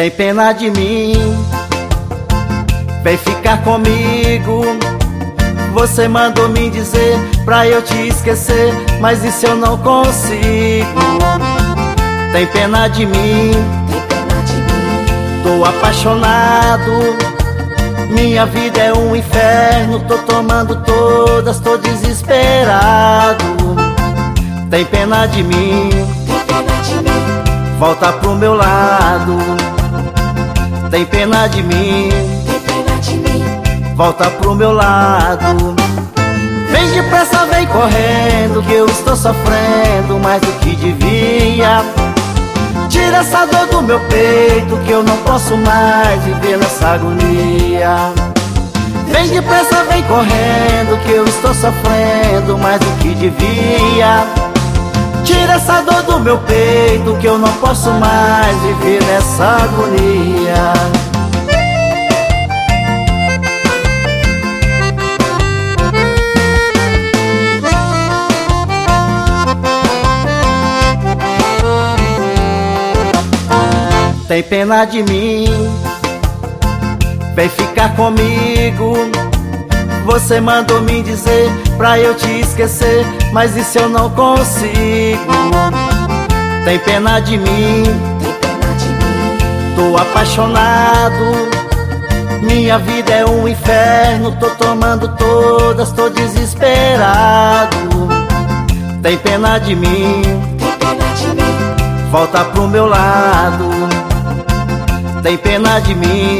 Tem pena de mim, vem ficar comigo. Você mandou me dizer pra eu te esquecer, mas isso eu não consigo. Tem pena de mim, tô apaixonado. Minha vida é um inferno, tô tomando todas, tô desesperado. Tem pena de mim, volta pro meu lado. Tem pena de mim, volta pro meu lado. Vem depressa, vem correndo, que eu estou sofrendo mais do que devia. Tira essa dor do meu peito, que eu não posso mais viver nessa agonia. Vem depressa, vem correndo, que eu estou sofrendo mais do que devia. Tira essa dor do meu peito, que eu não posso mais viver nessa agonia. Tem pena de mim, vem ficar comigo. Você mandou me dizer pra eu te esquecer, mas isso eu não consigo. Tem pena de mim, tô apaixonado. Minha vida é um inferno, tô tomando todas, tô desesperado. Tem pena de mim, volta pro meu lado. Tem pena de mim,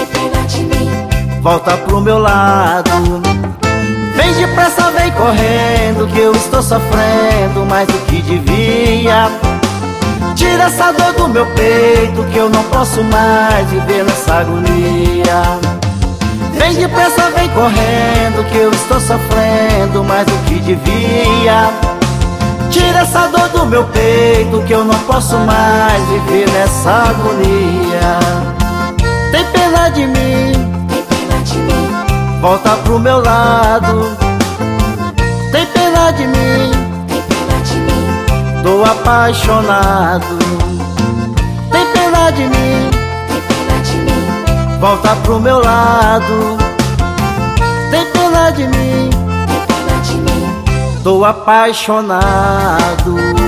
volta pro meu lado. Vem depressa, vem correndo, que eu estou sofrendo mais do que devia. Tira essa dor do meu peito, que eu não posso mais viver nessa agonia. Vem depressa, vem correndo, que eu estou sofrendo mais do que devia. Tira essa dor do meu peito, que eu não posso mais viver nessa agonia. Tem pena de mim, volta pro meu lado. Tem pena de mim, tô apaixonado. Tem pena de mim, volta pro meu lado. Tem pena de mim, tô apaixonado.